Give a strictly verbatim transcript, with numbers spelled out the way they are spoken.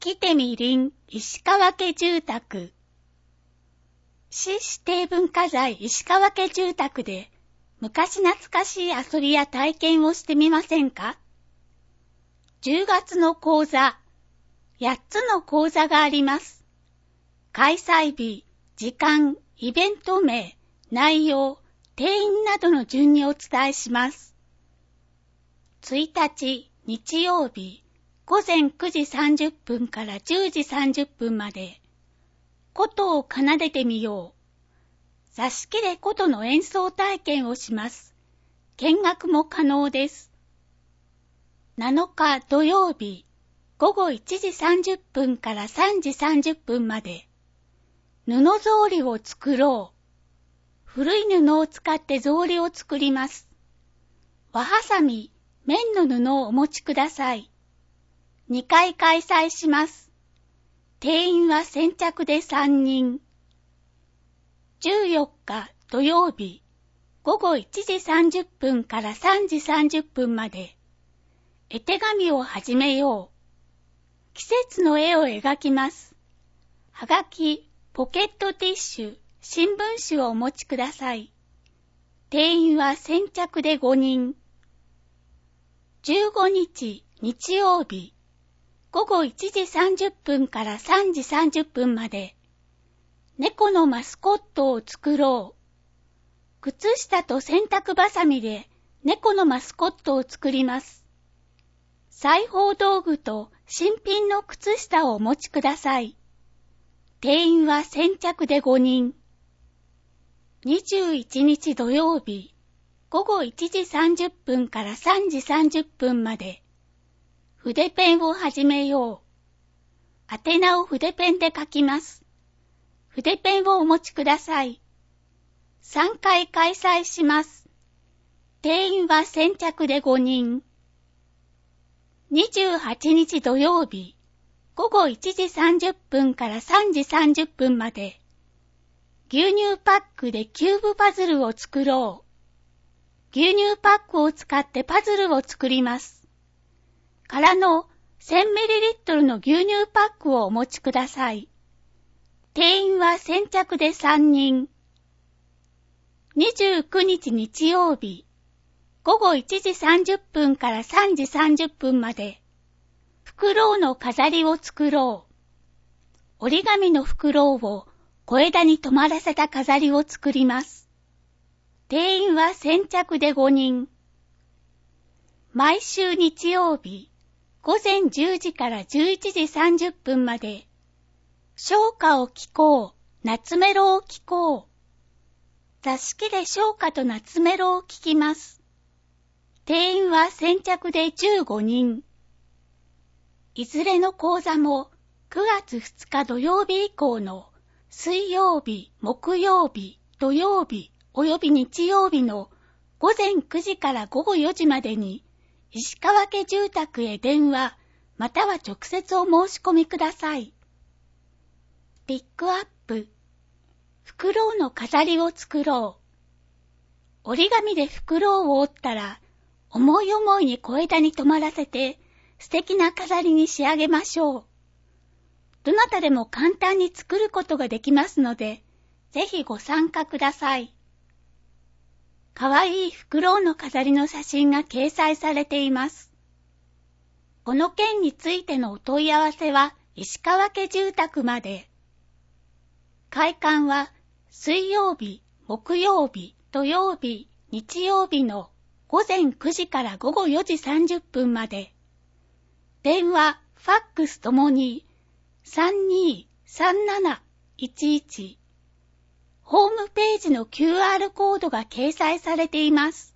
来てみりん石川家住宅。市指定文化財石川家住宅で昔懐かしい遊びや体験をしてみませんか？じゅうがつの講座、やっつの講座があります。開催日、時間、イベント名、内容、定員などの順にお伝えします。ついたち日曜日、ごぜんくじさんじゅっぷんからじゅうじさんじゅっぷんまで、琴を奏でてみよう。座敷で琴の演奏体験をします。見学も可能です。なのか土曜日、ごごいちじさんじゅっぷんからさんじさんじゅっぷんまで、布草履を作ろう。古い布を使って草履を作ります。和はさみ、綿の布をお持ちください。にかい開催します。定員は先着でさんにん。じゅうよっか土曜日、ごごいちじさんじゅっぷんからさんじさんじゅっぷんまで、絵手紙を始めよう。季節の絵を描きます。はがき、ポケットティッシュ、新聞紙をお持ちください。定員は先着でごにん。じゅうごにち日曜日、ごごいちじさんじゅっぷんからさんじさんじゅっぷんまで、猫のマスコットを作ろう。靴下と洗濯バサミで猫のマスコットを作ります。裁縫道具と新品の靴下をお持ちください。定員は先着でごにん。にじゅういちにち土曜日、ごごいちじさんじゅっぷんからさんじさんじゅっぷんまで、筆ペンを始めよう。宛名を筆ペンで書きます。筆ペンをお持ちください。さんかい開催します。定員は先着でごにん。にじゅうはちにち土曜日、ごごいちじさんじゅっぷんからさんじさんじゅっぷんまで、牛乳パックでキューブパズルを作ろう。牛乳パックを使ってパズルを作ります。空の せんミリリットル の牛乳パックをお持ちください。定員は先着でさんにん。にじゅうくにち日曜日、ごごいちじさんじゅっぷんからさんじさんじゅっぷんまで、フクロウの飾りを作ろう。折り紙のフクロウを小枝に止まらせた飾りを作ります。定員は先着でごにん。毎週日曜日、ごぜんじゅうじからじゅういちじさんじゅっぷんまで、唱歌を聴こう、夏メロを聴こう。座敷で唱歌と夏メロを聴きます。定員は先着でじゅうごにん。いずれの講座もくがつふつか土曜日以降の水曜日、木曜日、土曜日および日曜日のごぜんくじからごごよじまでに石川家住宅へ電話または直接お申し込みください。ピックアップ。フクロウの飾りを作ろう。折り紙でフクロウを折ったら思い思いに小枝に止まらせて素敵な飾りに仕上げましょう。どなたでも簡単に作ることができますので、ぜひご参加ください。かわいいフクロウの飾りの写真が掲載されています。この件についてのお問い合わせは石川家住宅まで。開館は水曜日、木曜日、土曜日、日曜日のごぜんくじからごごよじさんじゅっぷんまで。電話、ファックスともに さんにーさんなないちいち。ホームページの キューアール コードが掲載されています。